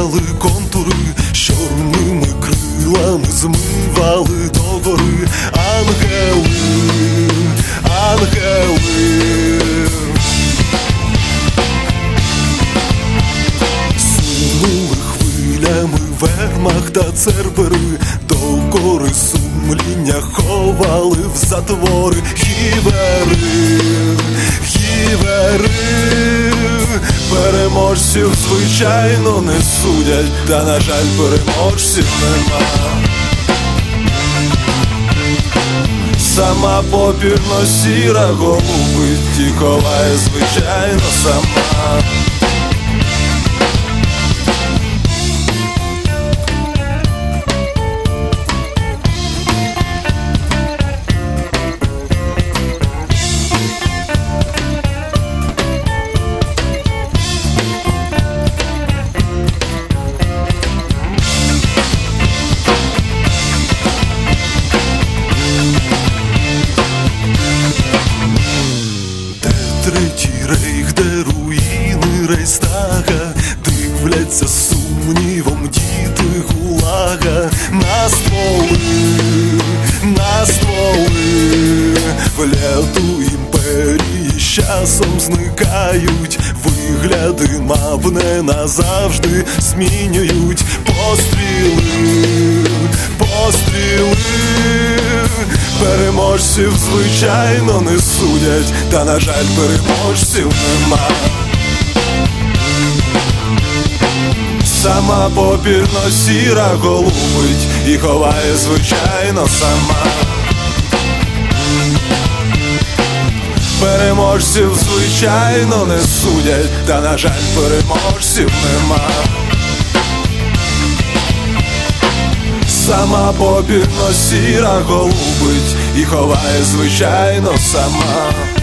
вирізали контури, чорними крилами змивали догори. Ангели, ангели, сунули хвилями вермахта цербери, докори сумління ховали в затвори. Хівери, хівери, переможців звичайно не судять, та, на жаль, переможців нема. Сама попірно-сіра голубить і ховає звичайно сама. Третій рейх, де руїни Рейхстага, дивляться сумнівом діти ГУЛАГа. На стволи в ляту імперії з часом зникають. Вигляди, мав, не назавжди змінюють. Постріли, переможців звичайно не судять, та, на жаль, переможців нема. Сама попірно-сіра голубить і ховає звичайно сама. Переможців звичайно не судять, та, на жаль, переможців нема. Сама попірно-сіра голубить і ховає звичайно сама.